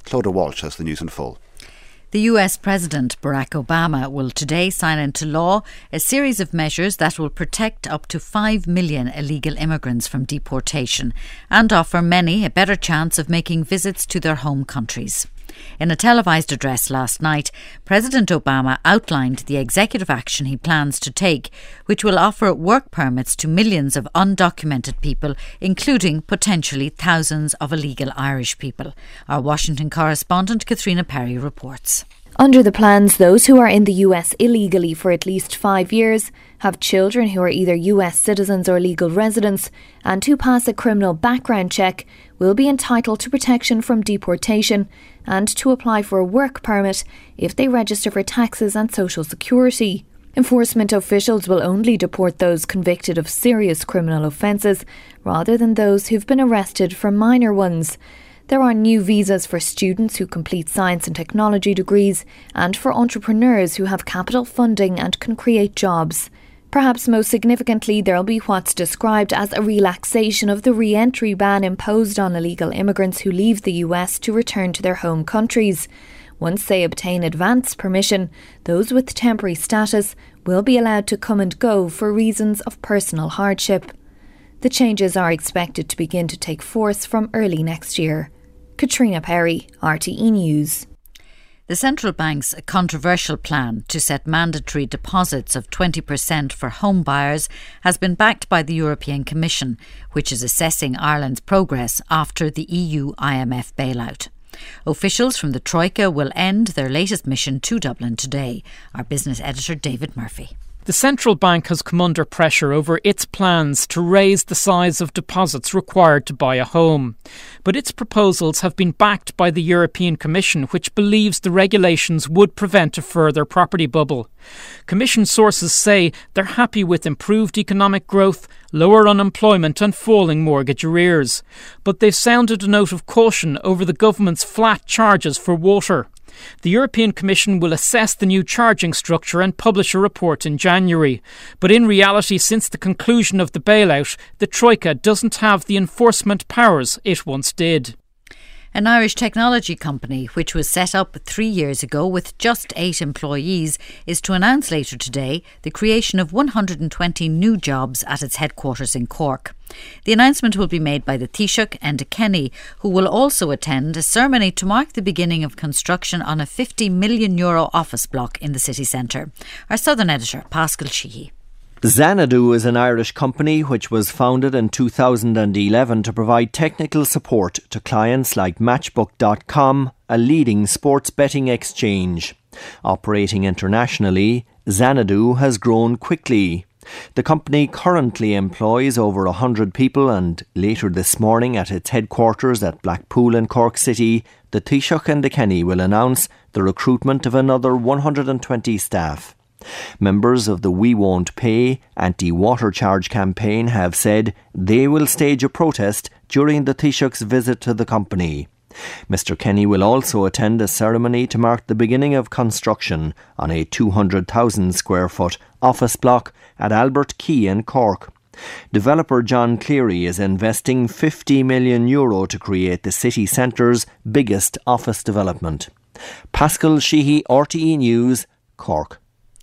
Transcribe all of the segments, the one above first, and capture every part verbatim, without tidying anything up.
Clodagh Walsh has the news in full. The U S President Barack Obama will today sign into law a series of measures that will protect up to five million illegal immigrants from deportation and offer many a better chance of making visits to their home countries. In a televised address last night, President Obama outlined the executive action he plans to take, which will offer work permits to millions of undocumented people, including potentially thousands of illegal Irish people. Our Washington correspondent Katrina Perry reports. Under the plans, those who are in the U S illegally for at least five years, have children who are either U S citizens or legal residents, and who pass a criminal background check will be entitled to protection from deportation and to apply for a work permit if they register for taxes and social security. Enforcement officials will only deport those convicted of serious criminal offences rather than those who've been arrested for minor ones. There are new visas for students who complete science and technology degrees and for entrepreneurs who have capital funding and can create jobs. Perhaps most significantly, there will be what's described as a relaxation of the re-entry ban imposed on illegal immigrants who leave the U S to return to their home countries. Once they obtain advance permission, those with temporary status will be allowed to come and go for reasons of personal hardship. The changes are expected to begin to take force from early next year. Katrina Perry, R T E News. The central bank's controversial plan to set mandatory deposits of twenty percent for home buyers has been backed by the European Commission, which is assessing Ireland's progress after the E U I M F bailout. Officials from the Troika will end their latest mission to Dublin today. Our business editor David Murphy. The central bank has come under pressure over its plans to raise the size of deposits required to buy a home. But its proposals have been backed by the European Commission, which believes the regulations would prevent a further property bubble. Commission sources say they're happy with improved economic growth, lower unemployment and falling mortgage arrears. But they've sounded a note of caution over the government's flat charges for water. The European Commission will assess the new charging structure and publish a report in January. But in reality, since the conclusion of the bailout, the Troika doesn't have the enforcement powers it once did. An Irish technology company, which was set up three years ago with just eight employees, is to announce later today the creation of one hundred twenty new jobs at its headquarters in Cork. The announcement will be made by the Taoiseach Enda Kenny, who will also attend a ceremony to mark the beginning of construction on a fifty million euro office block in the city centre. Our Southern editor, Pascal Sheehy. Xanadu is an Irish company which was founded in two thousand eleven to provide technical support to clients like Matchbook dot com, a leading sports betting exchange. Operating internationally, Xanadu has grown quickly. The company currently employs over one hundred people, and later this morning at its headquarters at Blackpool in Cork City, the Taoiseach Enda Kenny will announce the recruitment of another one hundred twenty staff. Members of the We Won't Pay anti-water charge campaign have said they will stage a protest during the Taoiseach's visit to the company. Mister Kenny will also attend a ceremony to mark the beginning of construction on a two hundred thousand square foot office block at Albert Quay in Cork. Developer John Cleary is investing fifty million euro to create the city centre's biggest office development. Pascal Sheehy, R T E News, Cork.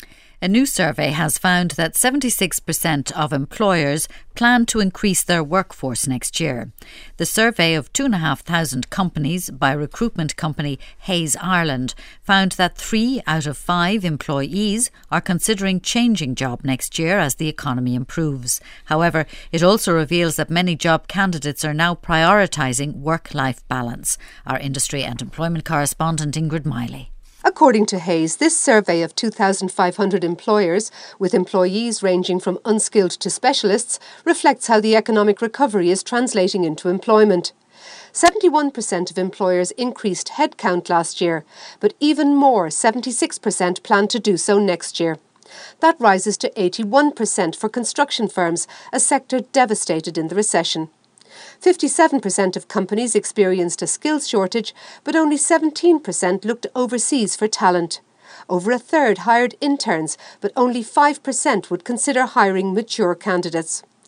A new survey has found that seventy-six percent of employers plan to increase their workforce next year. The survey of two thousand five hundred companies by recruitment company Hays Ireland found that three out of five employees are considering changing job next year as the economy improves. However, it also reveals that many job candidates are now prioritising work-life balance. Our industry and employment correspondent Ingrid Miley. According to Hays, this survey of two thousand five hundred employers, with employees ranging from unskilled to specialists, reflects how the economic recovery is translating into employment. seventy-one percent of employers increased headcount last year, but even more, seventy-six percent plan to do so next year. That rises to eighty-one percent for construction firms, a sector devastated in the recession. fifty-seven percent of companies experienced a skills shortage, but only seventeen percent looked overseas for talent. Over a third hired interns, but only five percent would consider hiring mature candidates.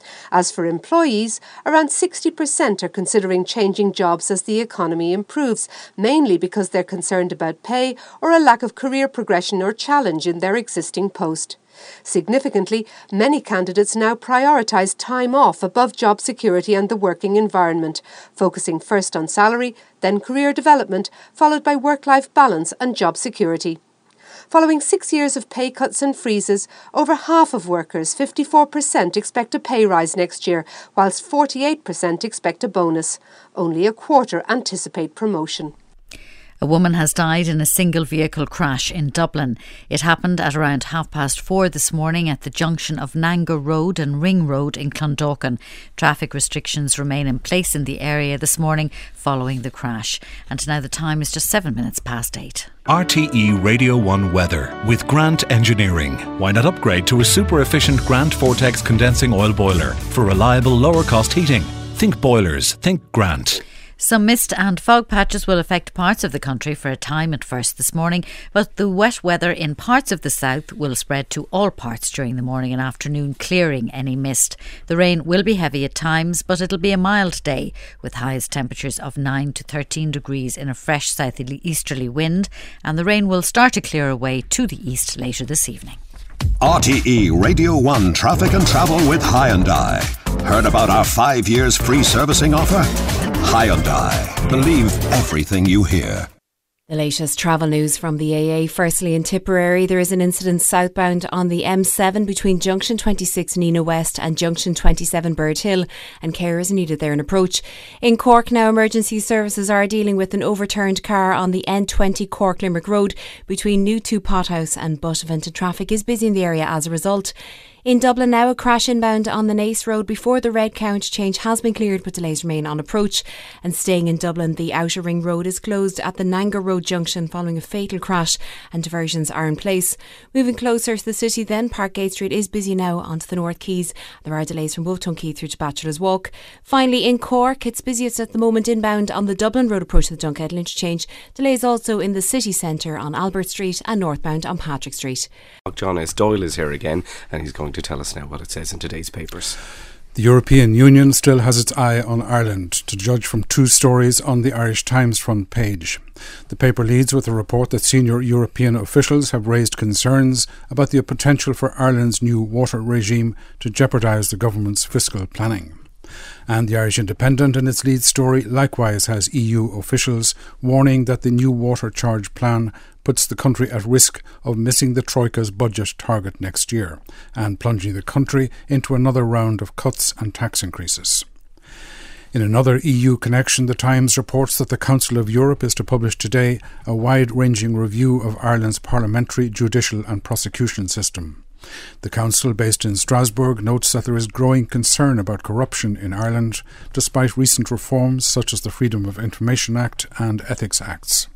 As for employees, around sixty percent are considering changing jobs as the economy improves, mainly because they're concerned about pay or a lack of career progression or challenge in their existing post. Significantly, many candidates now prioritise time off above job security and the working environment, focusing first on salary, then career development, followed by work-life balance and job security. Following six years of pay cuts and freezes, over half of workers, fifty-four percent, expect a pay rise next year, whilst forty-eight percent expect a bonus. Only a quarter anticipate promotion. A woman has died in a single vehicle crash in Dublin. It happened at around half past four this morning at the junction of Nanga Road and Ring Road in Clondalkin. Traffic restrictions remain in place in the area this morning following the crash. And now the time is just seven minutes past eight. R T E Radio one weather with Grant Engineering. Why not upgrade to a super efficient Grant Vortex condensing oil boiler for reliable lower cost heating? Think boilers, think Grant. Some mist and fog patches will affect parts of the country for a time at first this morning, but the wet weather in parts of the south will spread to all parts during the morning and afternoon, clearing any mist. The rain will be heavy at times, but it'll be a mild day with highest temperatures of nine to thirteen degrees in a fresh southeasterly wind, and the rain will start to clear away to the east later this evening. R T E Radio one Traffic and Travel with Hyundai. Heard about our five years free servicing offer? Hyundai. Believe everything you hear. The latest travel news from the A A. Firstly, in Tipperary, there is an incident southbound on the M seven between Junction twenty-six Nina West and Junction twenty-seven Bird Hill, and care is needed there in approach. In Cork now, emergency services are dealing with an overturned car on the N twenty Cork Limerick Road between New Two Pothouse and Buttevant, and traffic is busy in the area as a result. In Dublin now, a crash inbound on the Naas Road before the red count change has been cleared, but delays remain on approach. And staying in Dublin, the Outer Ring Road is closed at the Nanga Road junction following a fatal crash, and diversions are in place. Moving closer to the city then, Parkgate Street is busy now onto the North Quays. There are delays from Wolfton Quay through to Bachelor's Walk. Finally, in Cork, it's busiest at the moment inbound on the Dublin Road approach to the Dunkettle interchange. Delays also in the city centre on Albert Street and northbound on Patrick Street. John S. Doyle is here again, and he's going to tell us now what it says in today's papers. The European Union still has its eye on Ireland, to judge from two stories on the Irish Times front page. The paper leads with a report that senior European officials have raised concerns about the potential for Ireland's new water regime to jeopardise the government's fiscal planning. And the Irish Independent in its lead story likewise has E U officials warning that the new water charge plan puts the country at risk of missing the Troika's budget target next year and plunging the country into another round of cuts and tax increases. In another E U connection, the Times reports that the Council of Europe is to publish today a wide-ranging review of Ireland's parliamentary, judicial and prosecution system. The Council, based in Strasbourg, notes that there is growing concern about corruption in Ireland, despite recent reforms such as the Freedom of Information Act and Ethics Acts.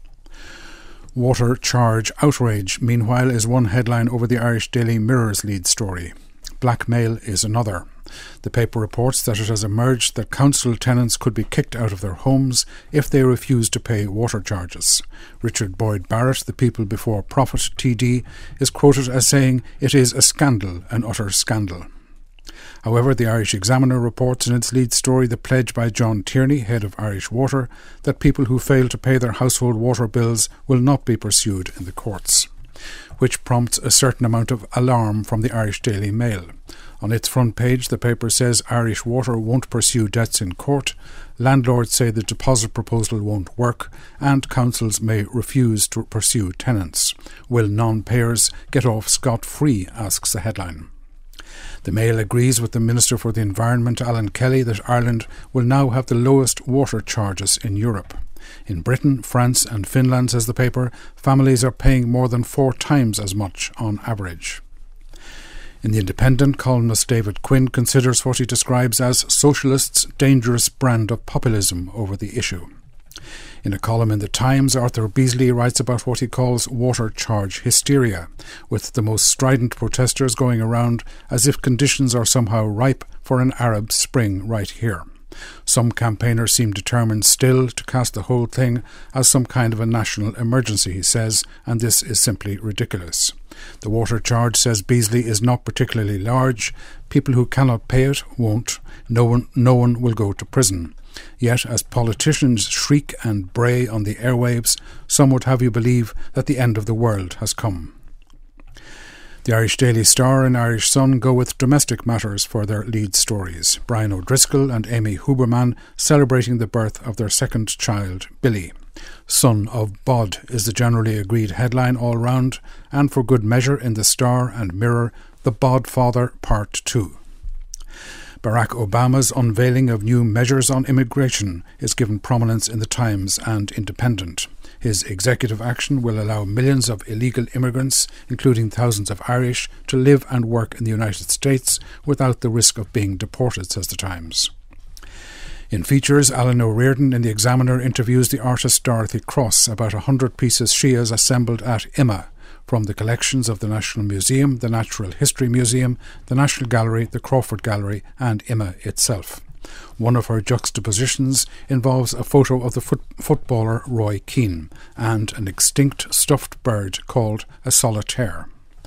Water charge outrage, meanwhile, is one headline over the Irish Daily Mirror's lead story. Blackmail is another. The paper reports that it has emerged that council tenants could be kicked out of their homes if they refuse to pay water charges. Richard Boyd Barrett, the People Before Profit T D, is quoted as saying, "It is a scandal, an utter scandal." However, the Irish Examiner reports in its lead story the pledge by John Tierney, head of Irish Water, that people who fail to pay their household water bills will not be pursued in the courts, which prompts a certain amount of alarm from the Irish Daily Mail. On its front page, the paper says Irish Water won't pursue debts in court, landlords say the deposit proposal won't work, and councils may refuse to pursue tenants. Will non-payers get off scot-free, asks the headline. The Mail agrees with the Minister for the Environment, Alan Kelly, that Ireland will now have the lowest water charges in Europe. In Britain, France and Finland, says the paper, families are paying more than four times as much on average. In The Independent, columnist David Quinn considers what he describes as socialists' dangerous brand of populism over the issue. In a column in The Times, Arthur Beasley writes about what he calls water charge hysteria, with the most strident protesters going around as if conditions are somehow ripe for an Arab Spring right here. Some campaigners seem determined still to cast the whole thing as some kind of a national emergency, he says, and this is simply ridiculous. The water charge, says Beasley, is not particularly large. People who cannot pay it won't. No one, no one will go to prison. Yet, as politicians shriek and bray on the airwaves, some would have you believe that the end of the world has come. The Irish Daily Star and Irish Sun go with domestic matters for their lead stories. Brian O'Driscoll and Amy Huberman celebrating the birth of their second child, Billy. Son of Bod is the generally agreed headline all round, and for good measure in the Star and Mirror, The Bod Father Part two. Barack Obama's unveiling of new measures on immigration is given prominence in the Times and Independent. His executive action will allow millions of illegal immigrants, including thousands of Irish, to live and work in the United States without the risk of being deported, says the Times. In features, Alan O'Riordan in The Examiner interviews the artist Dorothy Cross about a hundred pieces she has assembled at I M A, from the collections of the National Museum, the Natural History Museum, the National Gallery, the Crawford Gallery and I M A itself. One of her juxtapositions involves a photo of the foot- footballer Roy Keane and an extinct stuffed bird called a solitaire.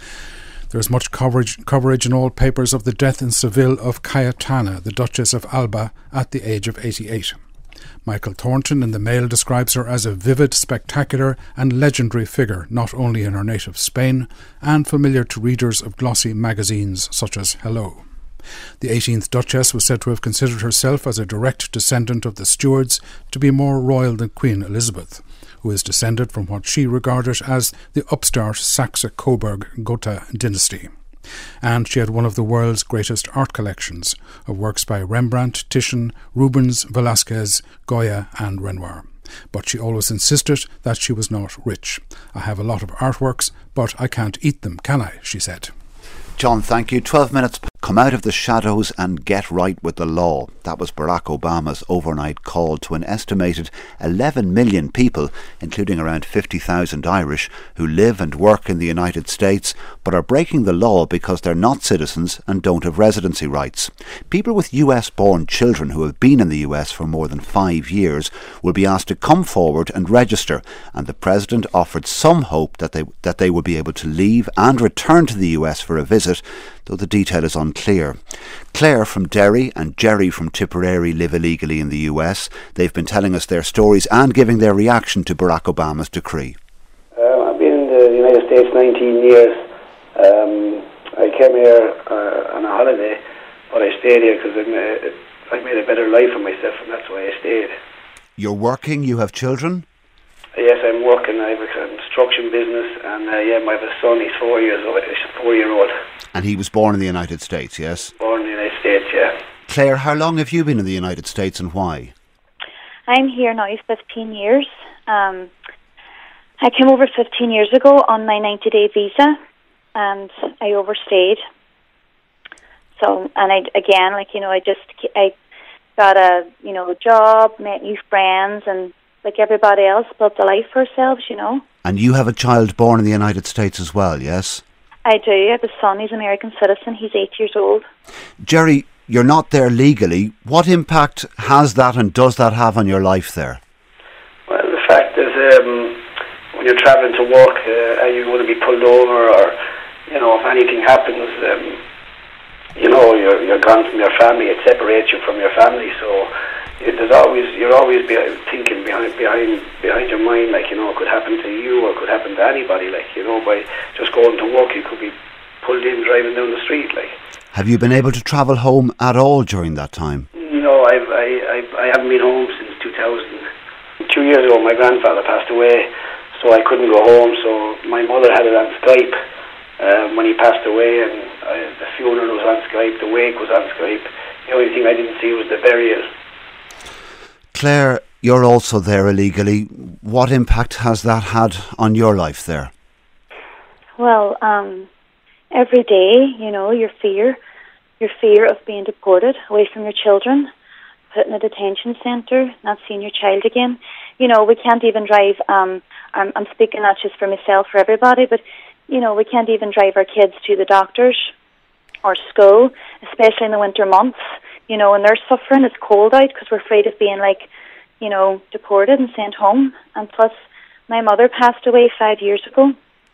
There is much coverage, coverage in all papers of the death in Seville of Cayetana, the Duchess of Alba, at the age of eighty-eight. Michael Thornton in the Mail describes her as a vivid, spectacular and legendary figure, not only in her native Spain, and familiar to readers of glossy magazines such as Hello. The eighteenth Duchess was said to have considered herself as a direct descendant of the Stuarts to be more royal than Queen Elizabeth, who is descended from what she regarded as the upstart Saxe-Coburg-Gotha dynasty. And she had one of the world's greatest art collections of works by Rembrandt, Titian, Rubens, Velázquez, Goya and Renoir. But she always insisted that she was not rich. I have a lot of artworks, but I can't eat them, can I? She said. John, thank you. twelve minutes. Come out of the shadows and get right with the law. That was Barack Obama's overnight call to an estimated eleven million people, including around fifty thousand Irish, who live and work in the United States but are breaking the law because they're not citizens and don't have residency rights. People with U S-born children who have been in the U S for more than five years will be asked to come forward and register, and the President offered some hope that they, that they will be able to leave and return to the U S for a visit, though the detail is unclear. Claire from Derry and Jerry from Tipperary live illegally in the U S. They've been telling us their stories and giving their reaction to Barack Obama's decree. Uh, I've been in the United States nineteen years. Um, I came here uh, on a holiday, but I stayed here because I made a better life for myself, and that's why I stayed. You're working? You have children? Yes, I'm working. I have a construction business, and uh, yeah, I have a son. He's four years old. He's a four-year-old. And he was born in the United States, yes? Born in the United States, yeah. Claire, how long have you been in the United States and why? I'm here now fifteen years. Um, I came over fifteen years ago on my ninety-day visa, and I overstayed. So, and I again, like you know, I just I got a you know a job, met new friends, and like everybody else, built a life for ourselves, you know. And you have a child born in the United States as well, yes? I do. I have a son. He's an American citizen. He's eight years old. Jerry, you're not there legally. What impact has that and does that have on your life there? Well, the fact is, um, when you're travelling to work, uh, are you going to be pulled over, or, you know, if anything happens, um, you know, you're, you're gone from your family. It separates you from your family, so it, there's always, you're always be thinking behind, behind, behind your mind, like, you know, it could happen to you or it could happen to anybody, like, you know, by just going to work, you could be pulled in driving down the street, like. Have you been able to travel home at all during that time? No, I've, I, I've, I haven't been home since two thousand. Two years ago, my grandfather passed away, so I couldn't go home, so my mother had it on Skype um, when he passed away, and I, the funeral was on Skype, the wake was on Skype. The only thing I didn't see was the burial. Claire, you're also there illegally. What impact has that had on your life there? Well, um, every day, you know, your fear, your fear of being deported away from your children, put in a detention centre, not seeing your child again. You know, we can't even drive, um, I'm, I'm speaking not just for myself, for everybody, but, you know, we can't even drive our kids to the doctors or school, especially in the winter months, you know, and they're suffering. It's cold out because we're afraid of being, like, you know, deported and sent home. And plus, my mother passed away five years ago.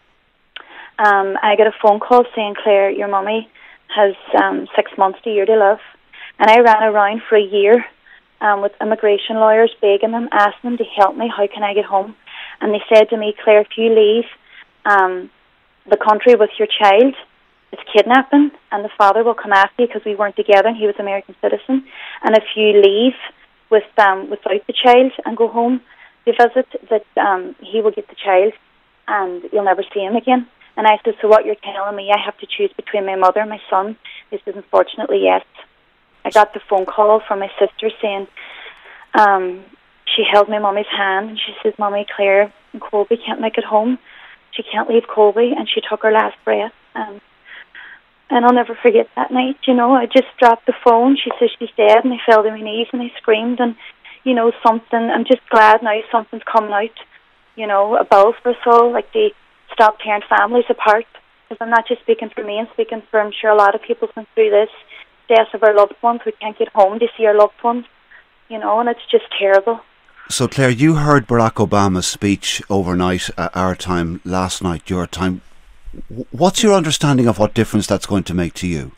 Um, I got a phone call saying, Claire, your mummy has um, six months to a year to live. And I ran around for a year um, with immigration lawyers, begging them, asking them to help me. How can I get home? And they said to me, Claire, if you leave um, the country with your child, it's kidnapping, and the father will come after you because we weren't together and he was an American citizen. And if you leave with um, without the child and go home to visit, that um, he will get the child and you'll never see him again. And I said, so what you're telling me, I have to choose between my mother and my son? He says, unfortunately, yes. I got the phone call from my sister saying, um, she held my mummy's hand and she says, Mummy, Claire and Colby can't make it home. She can't leave Colby, and she took her last breath. Um, and I'll never forget that night, you know. I just dropped the phone. She says she's dead, and I fell to my knees and I screamed. And, you know, something, I'm just glad now something's coming out, you know, a bill for us all, like they stop tearing families apart. Because I'm not just speaking for me, I'm speaking for, I'm sure, a lot of people who've been through this, deaths of our loved ones who can't get home to see our loved ones, you know, and it's just terrible. So, Claire, you heard Barack Obama's speech overnight at our time, last night, your time. What's your understanding of what difference that's going to make to you?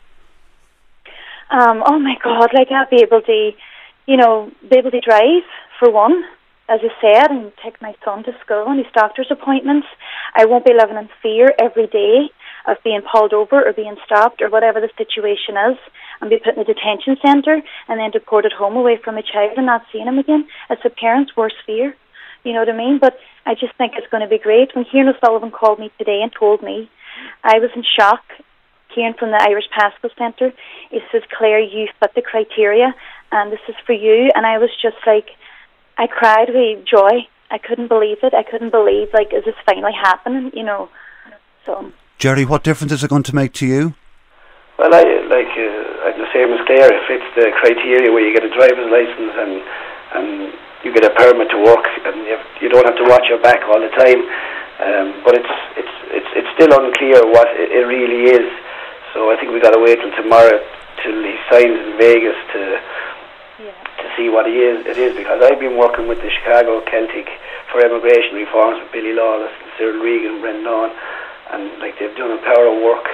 Um, oh, my God, like I'll be able to, you know, be able to drive, for one, as I said, and take my son to school and his doctor's appointments. I won't be living in fear every day of being pulled over or being stopped or whatever the situation is, and be put in a detention centre and then deported home away from a child and not seeing him again. It's a parent's worst fear, you know what I mean? But I just think it's going to be great. When Kieran O'Sullivan called me today and told me, I was in shock. Kieran from the Irish Passport Centre, he says, Claire, you fit the criteria and this is for you. And I was just like, I cried with joy. I couldn't believe it. I couldn't believe, like, is this finally happening, you know? So, Jerry, what difference is it going to make to you? Well, I like uh, I'm the same as Claire. It fits the criteria where you get a driver's license and and you get a permit to work, and you, have, you don't have to watch your back all the time. Um, but it's it's it's it's still unclear what it, it really is. So I think we got to wait till tomorrow till he signs in Vegas to yeah. to see what he is. It is because I've been working with the Chicago Celtic for immigration reforms with Billy Lawless and Cyril Regan and Brendan Dawn, and like they've done a power of work.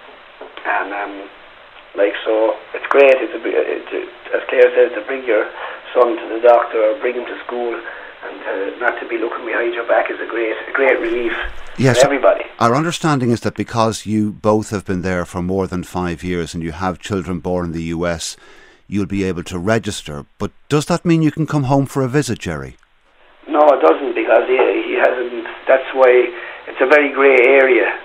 And um, like so, it's great. It's a, it's a, as Claire says, to bring your son to the doctor or bring him to school, and uh, not to be looking behind your back is a great, a great relief yes, for everybody. Our understanding is that because you both have been there for more than five years and you have children born in the U S, you'll be able to register. But does that mean you can come home for a visit, Jerry? No, it doesn't, because he, he hasn't. That's why it's a very grey area.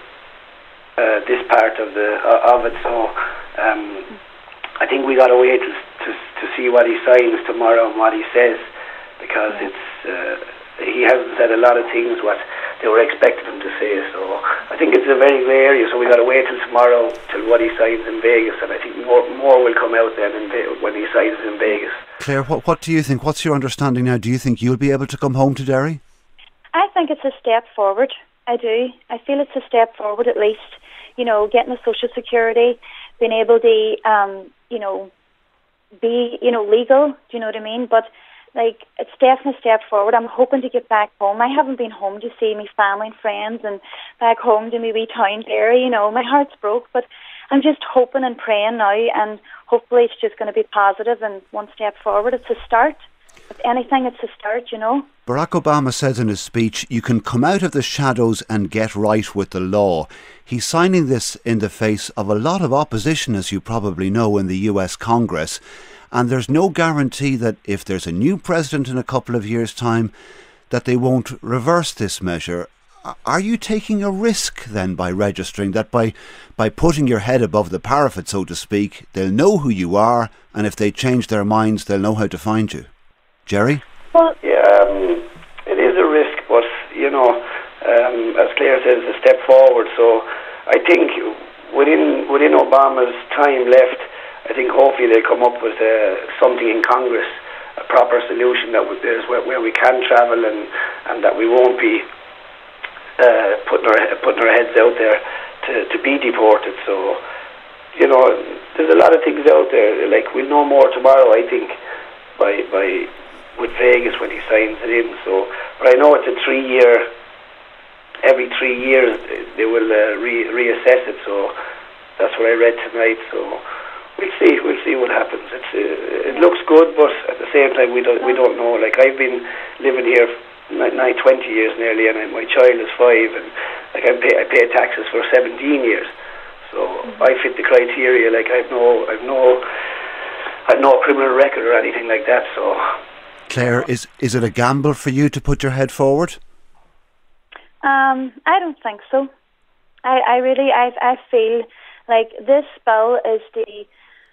Uh, this part of the uh, of it, so um, I think we got to wait to, to to see what he signs tomorrow and what he says, because it's uh, he hasn't said a lot of things what they were expecting him to say. So I think it's a very grey area. So we got to wait till tomorrow till what he signs in Vegas, and I think more more will come out then in Ve- when he signs in Vegas. Claire, what what do you think? What's your understanding now? Do you think you'll be able to come home to Derry? I think it's a step forward. I do. I feel it's a step forward at least. You know, getting the social security, being able to, um, you know, be, you know, legal. Do you know what I mean? But like, it's definitely a step forward. I'm hoping to get back home. I haven't been home to see my family and friends, and back home to my wee town there. You know, my heart's broke, but I'm just hoping and praying now, and hopefully it's just going to be positive and one step forward. It's a start. If anything, it's a start, you know. Barack Obama says in his speech, you can come out of the shadows and get right with the law. He's signing this in the face of a lot of opposition, as you probably know, in the U S Congress. And there's no guarantee that if there's a new president in a couple of years' time, that they won't reverse this measure. Are you taking a risk then by registering, that by, by putting your head above the parapet, so to speak, they'll know who you are, and if they change their minds, they'll know how to find you? Jerry? Well, yeah, um, it is a risk, but, you know, um, as Claire says, a step forward. So I think within within Obama's time left, I think hopefully they'll come up with uh, something in Congress, a proper solution that there's where, where we can travel and, and that we won't be uh, putting our putting our heads out there to, to be deported. So you know, there's a lot of things out there. Like, we'll know more tomorrow, I think, by by with Vegas when he signs it in. So, but I know it's a three-year. Every three years they will uh, re- reassess it. So that's what I read tonight. So we'll see. We'll see what happens. It's uh, it looks good, but at the same time we don't we don't know. Like, I've been living here nine, twenty years nearly, and I, my child is five, and like I pay I pay taxes for seventeen years. So mm-hmm. I fit the criteria. Like, I've no I've no I've no criminal record or anything like that. So, Claire, is is it a gamble for you to put your head forward? Um, I don't think so. I, I really, I, I feel like this bill is the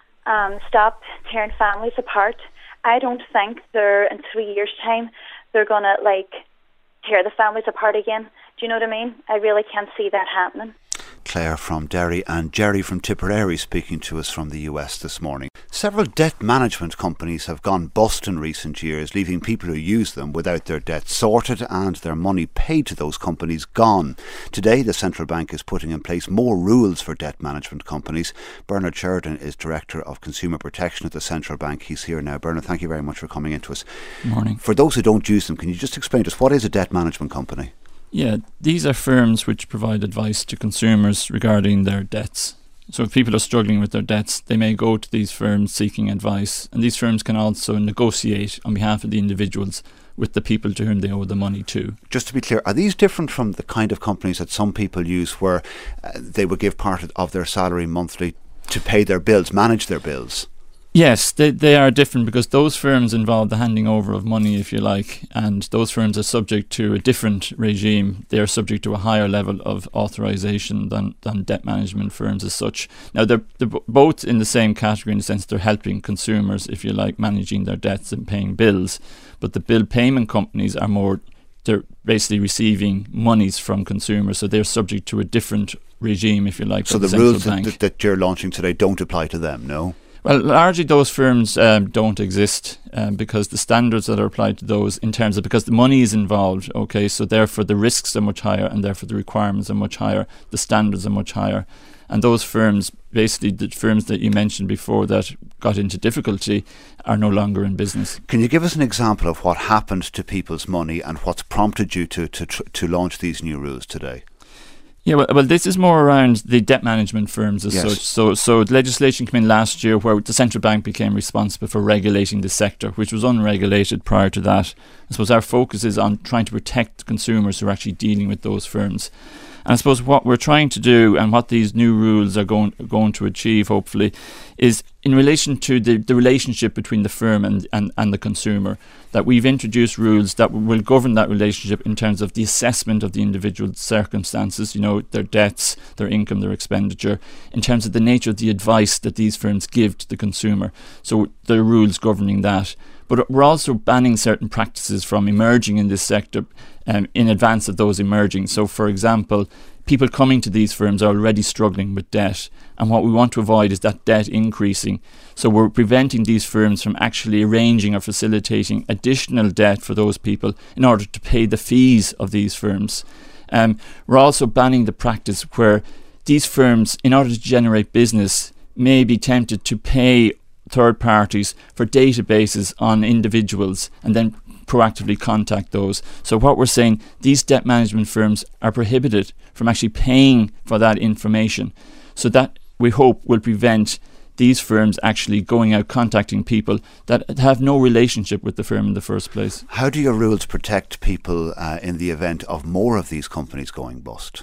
um, stop tearing families apart. I don't think they're in three years' time they're gonna like tear the families apart again. Do you know what I mean? I really can't see that happening. Claire from Derry and Jerry from Tipperary speaking to us from the U S this morning. Several debt management companies have gone bust in recent years, leaving people who use them without their debt sorted and their money paid to those companies gone. Today, the central bank is putting in place more rules for debt management companies. Bernard Sheridan is Director of Consumer Protection at the central bank. He's here now. Bernard, thank you very much for coming in to us. Good morning. For those who don't use them, can you just explain to us, what is a debt management company? Yeah, these are firms which provide advice to consumers regarding their debts. So if people are struggling with their debts, they may go to these firms seeking advice, and these firms can also negotiate on behalf of the individuals with the people to whom they owe the money to. Just to be clear, are these different from the kind of companies that some people use where uh, they would give part of their salary monthly to pay their bills, manage their bills? Yes, they they are different because those firms involve the handing over of money, if you like, and those firms are subject to a different regime. They are subject to a higher level of authorisation than, than debt management firms as such. Now, they're, they're both in the same category in the sense they're helping consumers, if you like, managing their debts and paying bills. But the bill payment companies are more, they're basically receiving monies from consumers, so they're subject to a different regime, if you like. So the, the rules that, that you're launching today don't apply to them, no? Well, largely those firms um, don't exist um, because the standards that are applied to those in terms of, because the money is involved, okay, so therefore the risks are much higher and therefore the requirements are much higher, the standards are much higher. And those firms, basically the firms that you mentioned before that got into difficulty, are no longer in business. Can you give us an example of what happened to people's money and what's prompted you to, to, to launch these new rules today? Yeah, well, well, this is more around the debt management firms as yes. such. So, so legislation came in last year where the central bank became responsible for regulating the sector, which was unregulated prior to that. I suppose our focus is on trying to protect consumers who are actually dealing with those firms. And I suppose what we're trying to do and what these new rules are going going to achieve, hopefully, is in relation to the, the relationship between the firm and, and, and the consumer, that we've introduced rules that will govern that relationship in terms of the assessment of the individual circumstances, you know, their debts, their income, their expenditure, in terms of the nature of the advice that these firms give to the consumer. So there are rules governing that. But we're also banning certain practices from emerging in this sector um, in advance of those emerging. So, for example, people coming to these firms are already struggling with debt. And what we want to avoid is that debt increasing. So we're preventing these firms from actually arranging or facilitating additional debt for those people in order to pay the fees of these firms. Um, we're also banning the practice where these firms, in order to generate business, may be tempted to pay third parties for databases on individuals and then proactively contact those. So what we're saying, these debt management firms are prohibited from actually paying for that information. So that, we hope, will prevent these firms actually going out contacting people that have no relationship with the firm in the first place. How do your rules protect people uh, in the event of more of these companies going bust?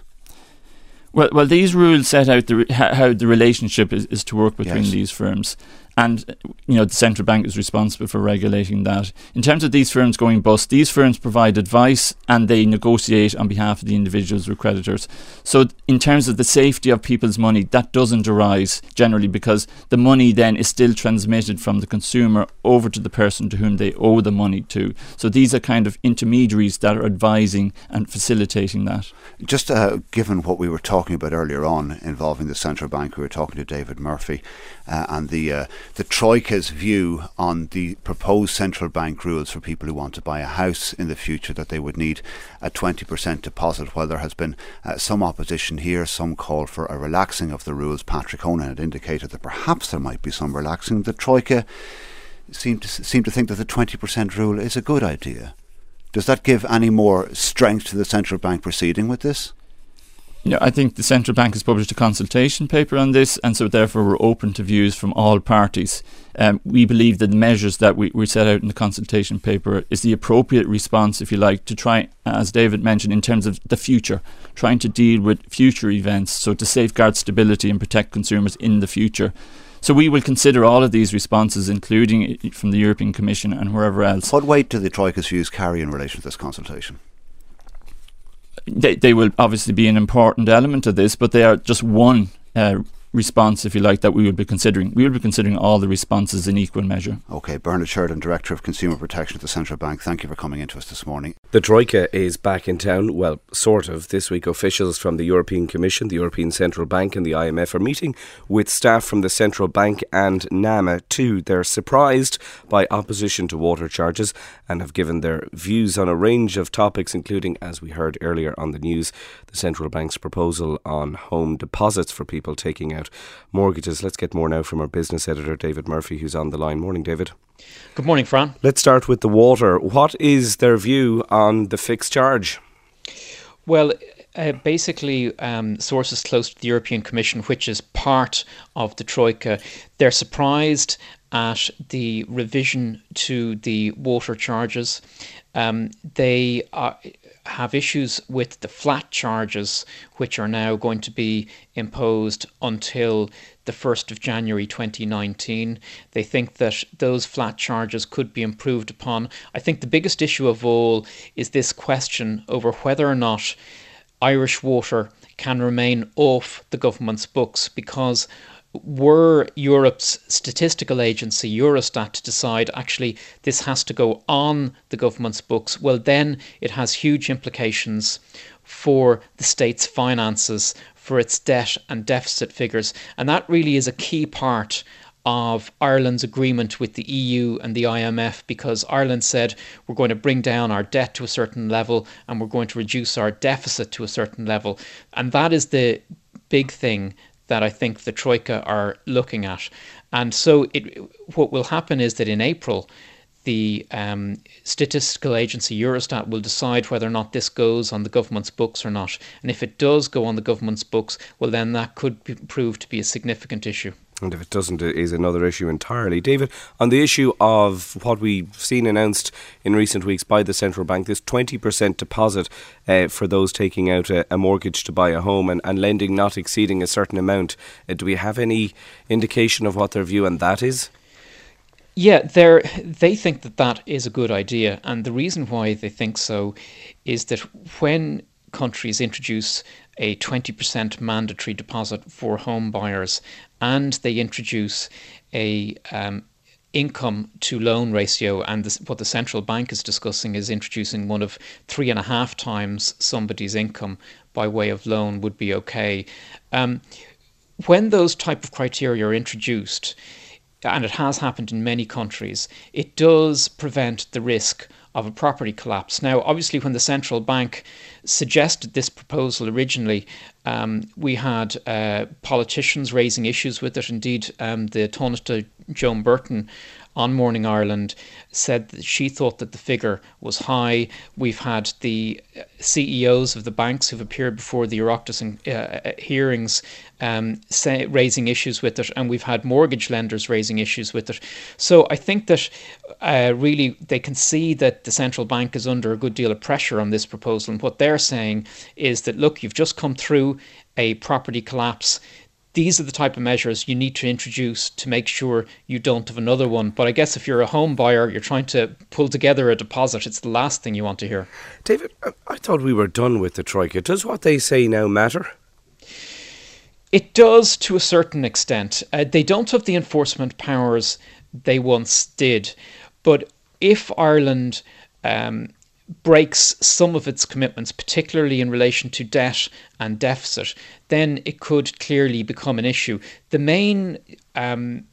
Well, well, these rules set out the re- how the relationship is, is to work between yes. these firms. And, you know, the central bank is responsible for regulating that. In terms of these firms going bust, these firms provide advice and they negotiate on behalf of the individuals or creditors. So in terms of the safety of people's money, that doesn't arise generally because the money then is still transmitted from the consumer over to the person to whom they owe the money to. So these are kind of intermediaries that are advising and facilitating that. Just uh, given what we were talking about earlier on involving the central bank, we were talking to David Murphy, uh, and the uh, the Troika's view on the proposed central bank rules for people who want to buy a house in the future, that they would need a twenty percent deposit. While there has been uh, some opposition here, some call for a relaxing of the rules. Patrick Honan had indicated that perhaps there might be some relaxing. The Troika seem to seem to think that the twenty percent rule is a good idea. Does that give any more strength to the central bank proceeding with this? You know, I think the central bank has published a consultation paper on this, and so therefore we're open to views from all parties. Um, we believe that the measures that we, we set out in the consultation paper is the appropriate response, if you like, to try, as David mentioned, in terms of the future, trying to deal with future events, so to safeguard stability and protect consumers in the future. So we will consider all of these responses, including from the European Commission and wherever else. What weight do the Troika's views carry in relation to this consultation? They, they will obviously be an important element of this, but they are just one uh, response, if you like, that we will be considering. We will be considering all the responses in equal measure. OK, Bernard Sheridan, Director of Consumer Protection at the Central Bank, thank you for coming into us this morning. The Troika is back in town, well, sort of. This week, officials from the European Commission, the European Central Bank and the I M F are meeting with staff from the Central Bank and NAMA too. They're surprised by opposition to water charges and have given their views on a range of topics, including, as we heard earlier on the news, the Central Bank's proposal on home deposits for people taking out mortgages. Let's get more now from our business editor, David Murphy, who's on the line. Morning, David. Good morning, Fran. Let's start with the water. What is their view on the fixed charge? Well, uh, basically, um, sources close to the European Commission, which is part of the Troika, they're surprised at the revision to the water charges. Um, they are, have issues with the flat charges, which are now going to be imposed until the first of January twenty nineteen. They think that those flat charges could be improved upon. I think the biggest issue of all is this question over whether or not Irish Water can remain off the government's books, because were Europe's statistical agency, Eurostat, to decide actually this has to go on the government's books, well then it has huge implications for the state's finances, for its debt and deficit figures. And that really is a key part of Ireland's agreement with the E U and the I M F, because Ireland said we're going to bring down our debt to a certain level and we're going to reduce our deficit to a certain level. And that is the big thing that I think the Troika are looking at. And so it, what will happen is that in April, the um, statistical agency Eurostat will decide whether or not this goes on the government's books or not. And if it does go on the government's books, well then that could be, prove to be a significant issue. And if it doesn't, it is another issue entirely. David, on the issue of what we've seen announced in recent weeks by the Central Bank, this twenty percent deposit uh, for those taking out a, a mortgage to buy a home and, and lending not exceeding a certain amount, uh, do we have any indication of what their view on that is? Yeah, they they think that that is a good idea. And the reason why they think so is that when countries introduce a twenty percent mandatory deposit for home buyers and they introduce a um, income to loan ratio, and this, what the central bank is discussing is introducing one of three and a half times somebody's income by way of loan would be okay. Um, when those type of criteria are introduced, and it has happened in many countries, it does prevent the risk of a property collapse. Now, obviously, when the central bank suggested this proposal originally, um, we had uh, politicians raising issues with it. Indeed, um, the Taoiseach Joan Burton on Morning Ireland said that she thought that the figure was high. We've had the C E Os of the banks who've appeared before the Oireachtas uh, hearings um, say, raising issues with it, and we've had mortgage lenders raising issues with it. So I think that uh, really they can see that the central bank is under a good deal of pressure on this proposal, and what they're saying is that, look, you've just come through a property collapse. These are the type of measures you need to introduce to make sure you don't have another one. But I guess if you're a home buyer, you're trying to pull together a deposit, it's the last thing you want to hear. David, I thought we were done with the Troika. Does what they say now matter? It does to a certain extent. Uh, they don't have the enforcement powers they once did. But if Ireland um, breaks some of its commitments, particularly in relation to debt and deficit, then it could clearly become an issue. The main um,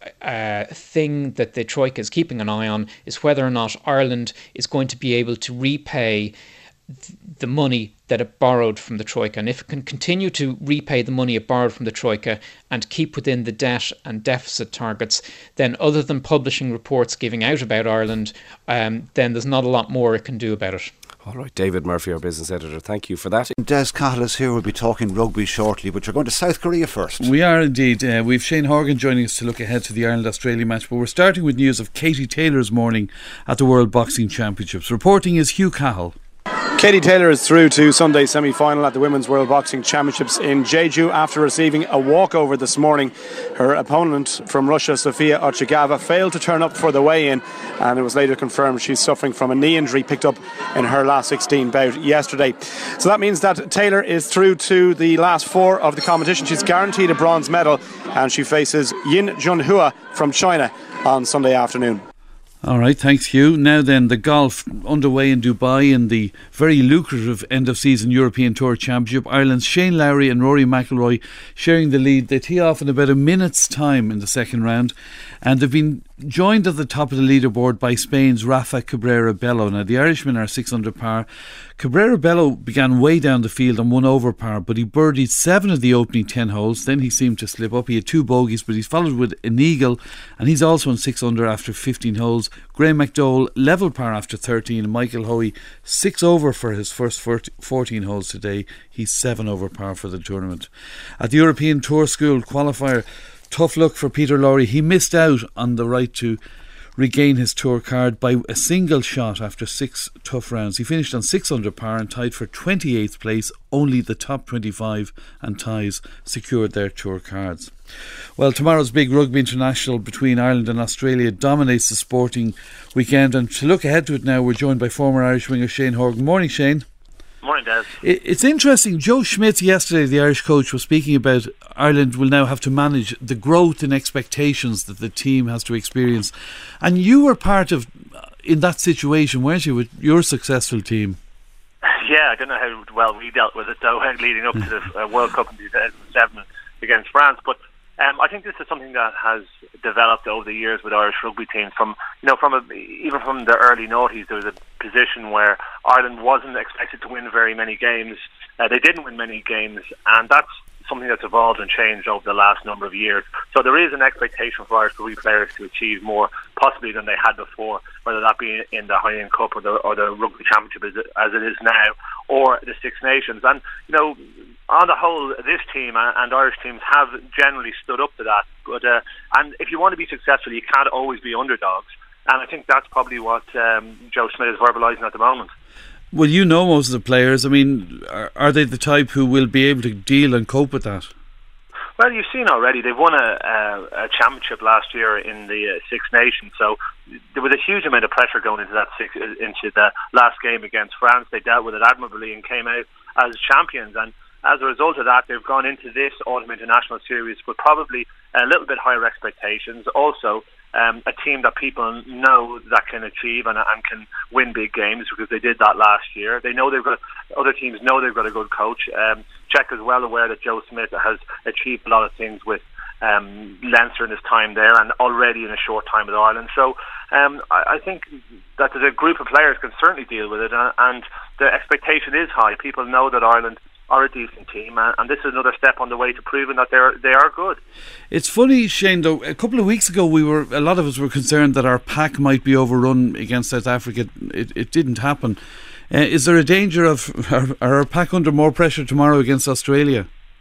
uh, thing that the Troika is keeping an eye on is whether or not Ireland is going to be able to repay th- the money that it borrowed from the Troika. And if it can continue to repay the money it borrowed from the Troika and keep within the debt and deficit targets, then other than publishing reports giving out about Ireland, um, then there's not a lot more it can do about it. All right, David Murphy, our business editor, thank you for that. Des Cahill is here. We'll be talking rugby shortly, but you're going to South Korea first. We are indeed. Uh, we've Shane Horgan joining us to look ahead to the Ireland-Australia match, but we're starting with news of Katie Taylor's morning at the World Boxing Championships. Reporting is Hugh Cahill. Katie Taylor is through to Sunday's semi-final at the Women's World Boxing Championships in Jeju after receiving a walkover this morning. Her opponent from Russia, Sofia Ochigava, failed to turn up for the weigh-in, and it was later confirmed she's suffering from a knee injury picked up in her last sixteen bout yesterday. So that means that Taylor is through to the last four of the competition. She's guaranteed a bronze medal, and she faces Yin Junhua from China on Sunday afternoon. All right, thanks Hugh. Now then, the golf underway in Dubai in the very lucrative end-of-season European Tour Championship. Ireland's Shane Lowry and Rory McIlroy sharing the lead. They tee off in about a minute's time in the second round, and they've been joined at the top of the leaderboard by Spain's Rafa Cabrera Bello. Now, the Irishmen are six under par. Cabrera Bello began way down the field and one over par, but he birdied seven of the opening ten holes. Then he seemed to slip up. He had two bogeys, but he's followed with an eagle, and he's also on six under after fifteen holes. Graham McDowell level par after thirteen, and Michael Hoey six over for his first fourteen holes today. He's seven over par for the tournament. At the European Tour School qualifier, tough luck for Peter Lawrie. He missed out on the right to regain his tour card by a single shot after six tough rounds. He finished on six under par and tied for twenty-eighth place. Only the top twenty-five and ties secured their tour cards. Well, tomorrow's big rugby international between Ireland and Australia dominates the sporting weekend, and to look ahead to it now, we're joined by former Irish winger Shane Horgan. Morning, Shane. Morning, Des. It's interesting. Joe Schmidt yesterday, the Irish coach, was speaking about Ireland will now have to manage the growth and expectations that the team has to experience, and you were part of in that situation, weren't you, with your successful team? Yeah, I don't know how well we dealt with it though, leading up to the uh, World Cup in two thousand seven against France, but Um, I think this is something that has developed over the years with Irish rugby teams. From you know, from a, even from the early noughties, there was a position where Ireland wasn't expected to win very many games. Uh, they didn't win many games, and that's something that's evolved and changed over the last number of years. So there is an expectation for Irish rugby players to achieve more, possibly than they had before, whether that be in the High-End Cup or the, or the Rugby Championship as it, as it is now, or the Six Nations. And you know, on the whole, this team and Irish teams have generally stood up to that. But uh, and if you want to be successful, you can't always be underdogs. And I think that's probably what um, Joe Schmidt is verbalising at the moment. Well, you know most of the players. I mean, are, are they the type who will be able to deal and cope with that? Well, you've seen already. They've won a, a, a championship last year in the uh, Six Nations, so there was a huge amount of pressure going into that six, into the last game against France. They dealt with it admirably and came out as champions. And as a result of that, they've gone into this Autumn International Series with probably a little bit higher expectations. Also, um, a team that people know that can achieve and, and can win big games, because they did that last year. They know they've got other teams know they've got a good coach. Um, Czech is well aware that Joe Schmidt has achieved a lot of things with um, Leinster in his time there, and already in a short time with Ireland. So um, I, I think that a group of players can certainly deal with it, and, and the expectation is high. People know that Ireland are a decent team, and this is another step on the way to proving that they're they are good. It's funny, Shane, though, a couple of weeks ago we were a lot of us were concerned that our pack might be overrun against South Africa. It, it didn't happen. Uh, is there a danger of are, are our pack under more pressure tomorrow against Australia?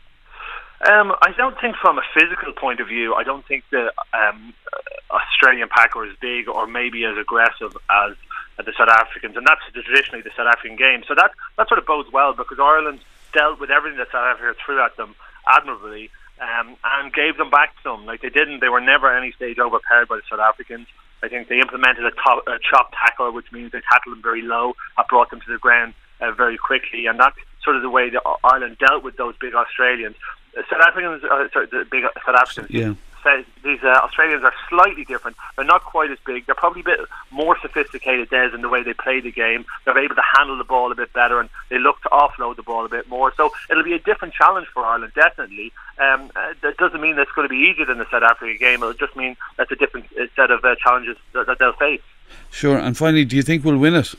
Um, I don't think from a physical point of view, I don't think the um, Australian pack are as big or maybe as aggressive as the South Africans, and that's traditionally the South African game. So that, that sort of bodes well, because Ireland dealt with everything that South Africa threw at them admirably, um, and gave them back some. Like they didn't, they were never at any stage overpowered by the South Africans. I think they implemented a, top, a chop tackle, which means they tackled them very low, that brought them to the ground uh, very quickly, and that's sort of the way that Ireland dealt with those big Australians. Uh, South Africans, uh, sorry, the big South Africans, yeah. say these uh, Australians are slightly different. They're not quite as big. They're probably a bit more sophisticated, Des, in the way they play the game. They're able to handle the ball a bit better, and they look to offload the ball a bit more. So it'll be a different challenge for Ireland, definitely. Um, uh, that doesn't mean that it's going to be easier than the South Africa game. It'll just mean that's a different uh, set of uh, challenges that, that they'll face. Sure. And finally, do you think we'll win it?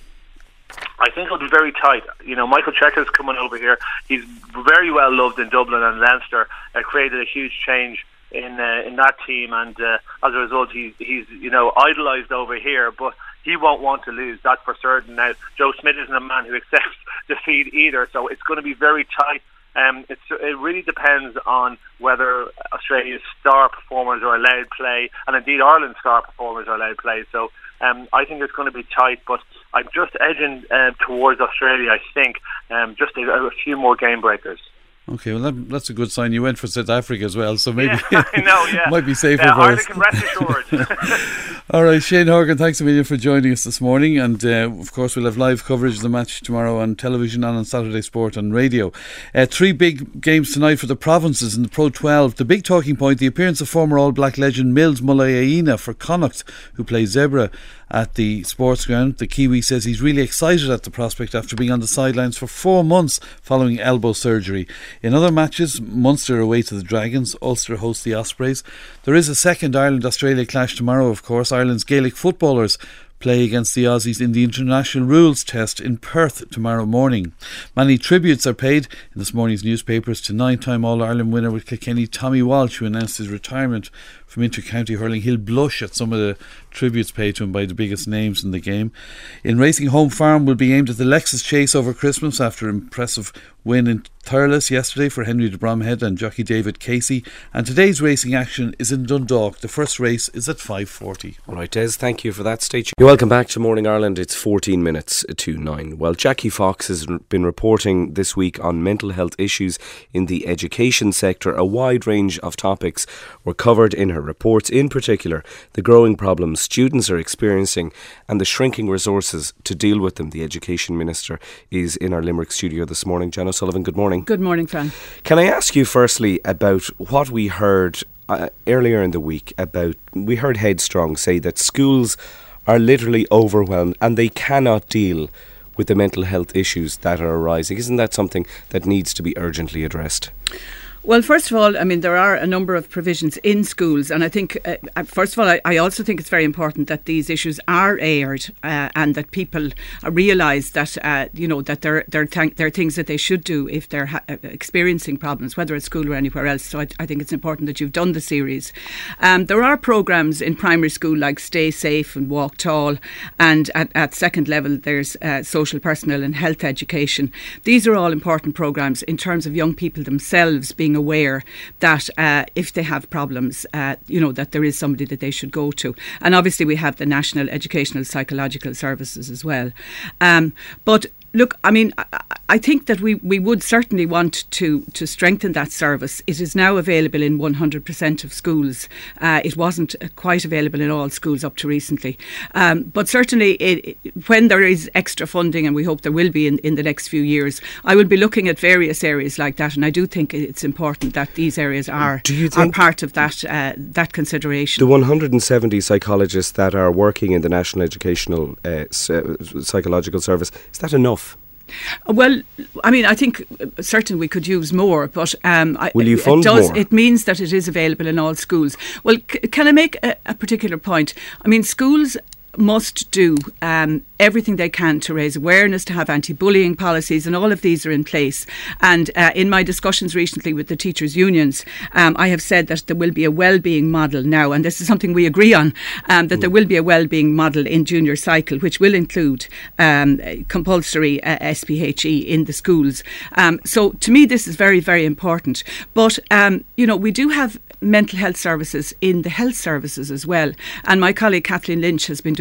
I think it'll be very tight. You know, Michael Cheika's coming over here. He's very well loved in Dublin and Leinster. Uh, created a huge change in uh, in that team, and uh, as a result, he's he's you know idolised over here. But he won't want to lose. That's for certain. Now, Joe Schmidt isn't a man who accepts defeat either, so it's going to be very tight. Um, it's, it really depends on whether Australia's star performers are allowed play, and indeed Ireland's star performers are allowed play. So um, I think it's going to be tight, but I'm just edging uh, towards Australia, I think, um, just a, a few more game breakers. Okay, well that, that's a good sign. You went for South Africa as well, so maybe yeah, I know, yeah. might be safer uh, for Ireland us. can rest assured. All right, Shane Horgan, thanks a million for joining us this morning, and uh, of course we'll have live coverage of the match tomorrow on television and on Saturday Sport and radio. Uh, three big games tonight for the provinces in the Pro twelve. The big talking point, the appearance of former All Black legend Mills Mullayaina for Connacht, who plays Zebra at the sports ground. The Kiwi says he's really excited at the prospect after being on the sidelines for four months following elbow surgery. In other matches, Munster away to the Dragons, Ulster host the Ospreys. There is a second Ireland-Australia clash tomorrow, of course. Ireland's Gaelic footballers play against the Aussies in the International Rules Test in Perth tomorrow morning. Many tributes are paid in this morning's newspapers to nine-time All-Ireland winner with Kilkenny Tommy Walsh, who announced his retirement from inter-county hurling. He'll blush at some of the tributes paid to him by the biggest names in the game. In racing, Home Farm will be aimed at the Lexus Chase over Christmas after an impressive win in Thurles yesterday for Henry de Bromhead and jockey David Casey. And today's racing action is in Dundalk. The first race is at five forty. All right, Des, thank you for that. Stay tuned. You're welcome back to Morning Ireland. It's fourteen minutes to nine. Well, Jackie Fox has been reporting this week on mental health issues in the education sector. A wide range of topics were covered in her reports, in particular the growing problems students are experiencing and the shrinking resources to deal with them. The Education Minister is in our Limerick studio this morning. Jan O'Sullivan, good morning. Good morning, Fran. Can I ask you firstly about what we heard uh, earlier in the week about, we heard Headstrong say that schools are literally overwhelmed and they cannot deal with the mental health issues that are arising. Isn't that something that needs to be urgently addressed? Well, first of all, I mean, there are a number of provisions in schools, and I think, uh, first of all, I, I also think it's very important that these issues are aired uh, and that people uh, realise that, uh, you know, that there, there, th- there are things that they should do if they're ha- experiencing problems, whether at school or anywhere else. So I, I think it's important that you've done the series. Um, there are programmes in primary school like Stay Safe and Walk Tall, and at, at second level there's uh, social, personal and health education. These are all important programmes in terms of young people themselves being aware that uh, if they have problems, uh, you know, that there is somebody that they should go to. And obviously we have the National Educational Psychological Services as well. Um, but look, I mean, I, I think that we, we would certainly want to, to strengthen that service. It is now available in one hundred percent of schools. Uh, it wasn't quite available in all schools up to recently. Um, but certainly it, it, when there is extra funding, and we hope there will be in, in the next few years, I will be looking at various areas like that. And I do think it's important that these areas are, do you are part of that, uh, that consideration. The one hundred seventy psychologists that are working in the National Educational uh, Psychological Service, is that enough? Well, I mean, I think certainly we could use more, but um, I, will you fund it does, more? It means that it is available in all schools. Well, c- can I make a, a particular point? I mean, schools must do um, everything they can to raise awareness, to have anti-bullying policies, and all of these are in place. And uh, in my discussions recently with the teachers' unions, um, I have said that there will be a well-being model now, and this is something we agree on, um, that mm. there will be a well-being model in junior cycle, which will include um, compulsory uh, S P H E in the schools. Um, so to me, this is very, very important. But, um, you know, we do have mental health services in the health services as well. And my colleague Kathleen Lynch has been doing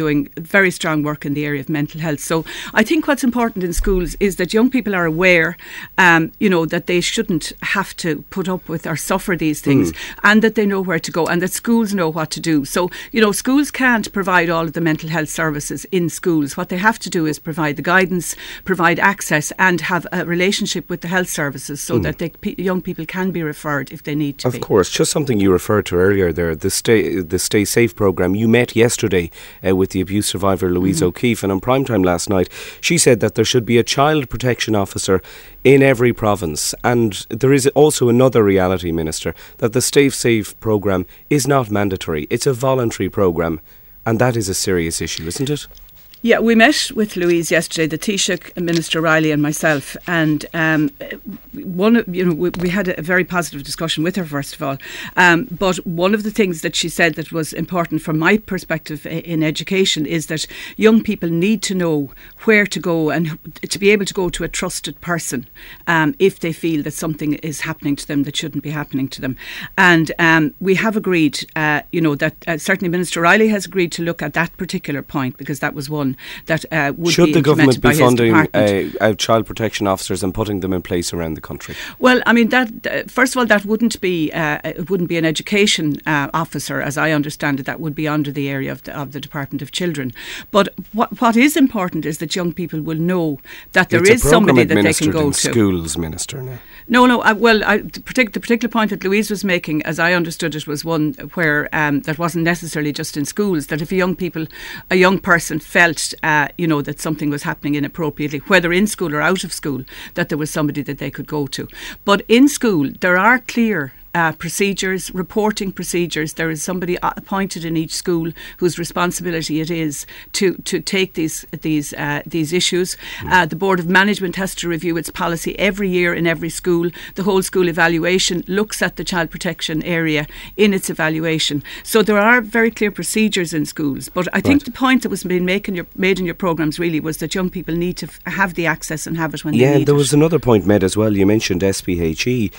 doing very strong work in the area of mental health. So I think what's important in schools is that young people are aware, um, you know, that they shouldn't have to put up with or suffer these things, mm. and that they know where to go, and that schools know what to do. So, you know, schools can't provide all of the mental health services in schools. What they have to do is provide the guidance, provide access, and have a relationship with the health services so mm. that they, p- young people can be referred if they need to of be. Of course. Just something you referred to earlier there, the Stay, the Stay Safe programme. You met yesterday uh, with the abuse survivor Louise mm-hmm. O'Keefe, and on Primetime last night she said that there should be a child protection officer in every province. And there is also another reality, Minister, that the Stay Safe programme is not mandatory. It's a voluntary programme, and that is a serious issue, isn't it? Yeah, we met with Louise yesterday, the Taoiseach, Minister Riley and myself, and um, one, you know, we, we had a very positive discussion with her, first of all. Um, but one of the things that she said that was important from my perspective in education is that young people need to know where to go and to be able to go to a trusted person um, if they feel that something is happening to them that shouldn't be happening to them. And um, we have agreed, uh, you know, that uh, certainly Minister Riley has agreed to look at that particular point, because that was one that uh, would Should be the government be funding uh, uh, child protection officers and putting them in place around the country? Well, I mean, that uh, first of all, that wouldn't be uh, it wouldn't be an education uh, officer, as I understand it. That would be under the area of the, of the Department of Children. But what what is important is that young people will know that there it's is somebody that they can go in to. Schools, Minister. Now. No, no. Uh, well, I, the, partic- the particular point that Louise was making, as I understood it, was one where um, that wasn't necessarily just in schools. That if a young people, a young person felt, uh, you know, that something was happening inappropriately, whether in school or out of school, that there was somebody that they could go to. But in school, there are clear Uh, procedures, reporting procedures. There is somebody appointed in each school whose responsibility it is to, to take these these uh, these issues. Mm. Uh, the Board of Management has to review its policy every year in every school. The whole school evaluation looks at the child protection area in its evaluation. So there are very clear procedures in schools. But I think right. the point that was being made in your, made in your programmes really was that young people need to f- have the access and have it when yeah, they need it. Yeah, there was another point made as well. You mentioned S P H E.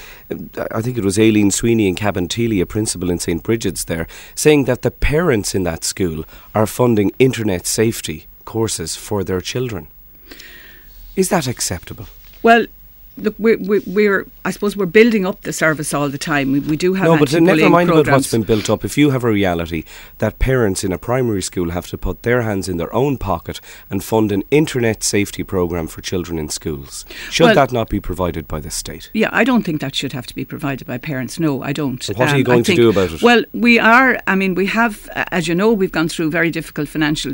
I think it was Aileen Sweeney and Cabinteely, a principal in Saint Bridget's there, saying that the parents in that school are funding internet safety courses for their children. Is that acceptable? Well, look, we're, we're, I suppose we're building up the service all the time. We, we do have no, but never mind programs. about what's been built up. If you have a reality that parents in a primary school have to put their hands in their own pocket and fund an internet safety programme for children in schools, should well, that not be provided by the state? Yeah, I don't think that should have to be provided by parents. No, I don't. So what um, are you going I to think, do about it? Well, we are, I mean, we have, as you know, we've gone through very difficult financial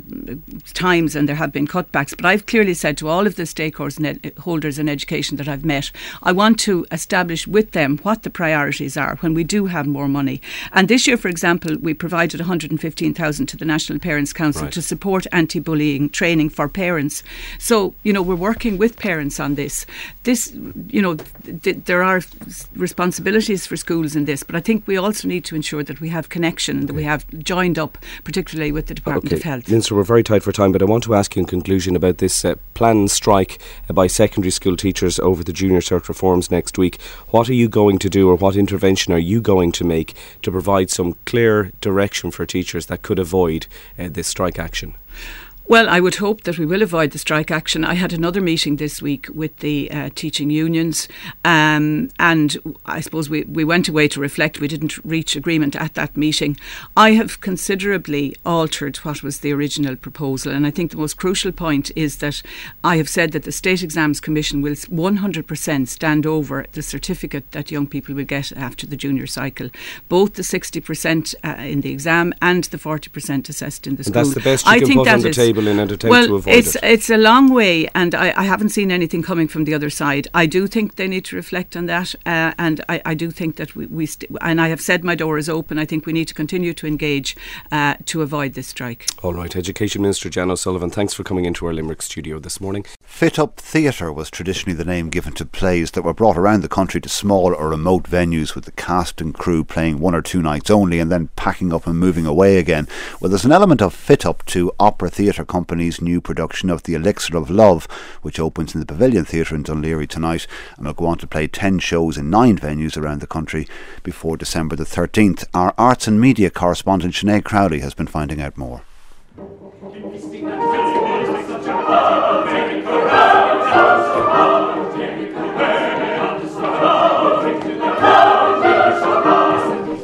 times and there have been cutbacks, but I've clearly said to all of the stakeholders in education that I've met, I want to establish with them what the priorities are when we do have more money. And this year, for example, we provided one hundred fifteen thousand to the National Parents Council right. to support anti-bullying training for parents. So, you know, we're working with parents on this. This, you know, th- there are responsibilities for schools in this, but I think we also need to ensure that we have connection and that we have joined up, particularly with the Department okay. of Health. Minister, we're very tight for time, but I want to ask you in conclusion about this uh, planned strike uh, by secondary school teachers over the junior cert reforms next week. What are you going to do, or what intervention are you going to make to provide some clear direction for teachers that could avoid uh, this strike action? Well, I would hope that we will avoid the strike action. I had another meeting this week with the uh, teaching unions um, and I suppose we, we went away to reflect. We didn't reach agreement at that meeting. I have considerably altered what was the original proposal, and I think the most crucial point is that I have said that the State Exams Commission will one hundred percent stand over the certificate that young people will get after the junior cycle, both the sixty percent uh, in the exam and the forty percent assessed in the school. And that's the best you I can think put that on the is, table in an attempt well, to avoid it's, it. it's a long way, and I, I haven't seen anything coming from the other side. I do think they need to reflect on that, uh, and I, I do think that we, we st- and I have said my door is open. I think we need to continue to engage uh, to avoid this strike. All right, Education Minister Jan O'Sullivan, thanks for coming into our Limerick studio this morning. Fit Up Theatre was traditionally the name given to plays that were brought around the country to small or remote venues with the cast and crew playing one or two nights only and then packing up and moving away again. Well, there's an element of Fit Up to Opera Theatre Company's new production of The Elixir of Love, which opens in the Pavilion Theatre in Dunleary tonight and will go on to play ten shows in nine venues around the country before December the thirteenth. Our arts and media correspondent Sinead Crowley has been finding out more.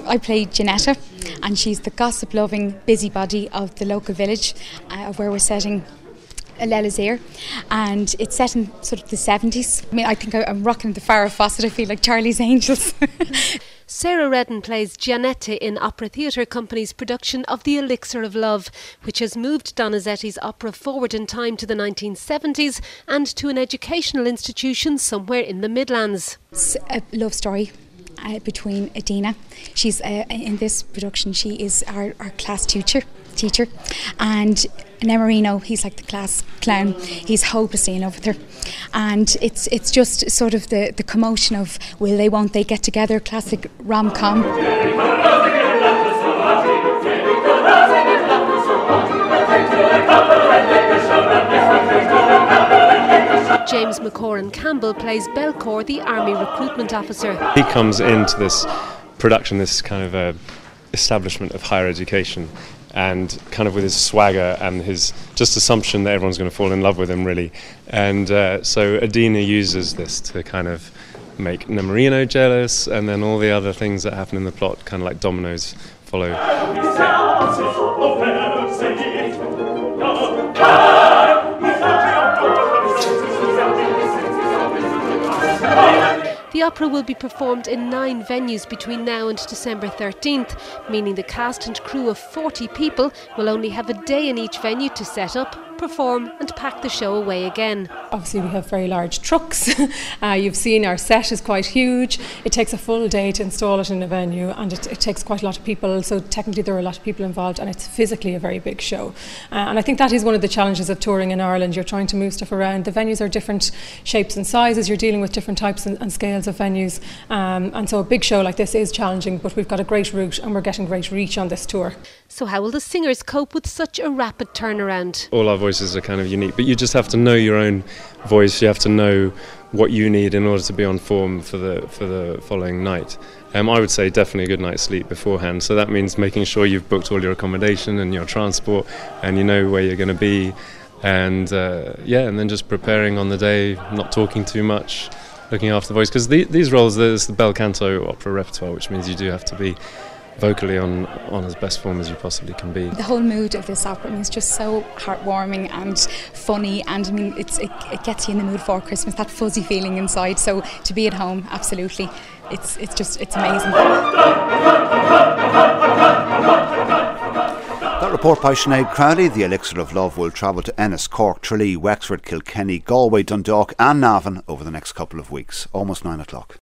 I play Janetta, and she's the gossip-loving busybody of the local village uh, where we're setting L'Elysée, and it's set in sort of the seventies. I mean, I think I'm rocking the Farrah Fawcett. I feel like Charlie's Angels. Sarah Redden plays Gianetta in Opera Theatre Company's production of The Elixir of Love, which has moved Donizetti's opera forward in time to the nineteen seventies and to an educational institution somewhere in the Midlands. It's a love story uh, between Adina. She's uh, in this production. She is our, our class teacher. teacher and Nemorino, he's like the class clown. He's hopelessly in love with her, and it's it's just sort of the, the commotion of will they, won't they get together, classic rom-com. James McCoran Campbell plays Belcour, the army recruitment officer. He comes into this production, this kind of uh, establishment of higher education, and kind of with his swagger and his just assumption that everyone's going to fall in love with him, really. And uh, so Adina uses this to kind of make Nemorino jealous, and then all the other things that happen in the plot, kind of like dominoes, follow. The opera will be performed in nine venues between now and December thirteenth, meaning the cast and crew of forty people will only have a day in each venue to set up, perform and pack the show away again. Obviously we have very large trucks. uh, you've seen our set is quite huge. It takes a full day to install it in a venue, and it, it takes quite a lot of people, so technically there are a lot of people involved, and it's physically a very big show. Uh, and I think that is one of the challenges of touring in Ireland. You're trying to move stuff around. The venues are different shapes and sizes. You're dealing with different types and, and scales of venues, um, and so a big show like this is challenging, but we've got a great route and we're getting great reach on this tour. So how will the singers cope with such a rapid turnaround? All our voices are kind of unique, but you just have to know your own voice. You have to know what you need in order to be on form for the for the following night. Um, I would say definitely a good night's sleep beforehand. So that means making sure you've booked all your accommodation and your transport, and you know where you're going to be, and uh, yeah, and then just preparing on the day, not talking too much, looking after the voice, because the, these roles, there's the bel canto opera repertoire, which means you do have to be vocally on, on as best form as you possibly can be. The whole mood of this opera, I mean, is just so heartwarming and funny, and I mean, it's, it, it gets you in the mood for Christmas, that fuzzy feeling inside. So to be at home, absolutely, it's it's just it's amazing. That report by Sinead Crowley. The Elixir of Love will travel to Ennis, Cork, Tralee, Wexford, Kilkenny, Galway, Dundalk and Navan over the next couple of weeks. Almost nine o'clock.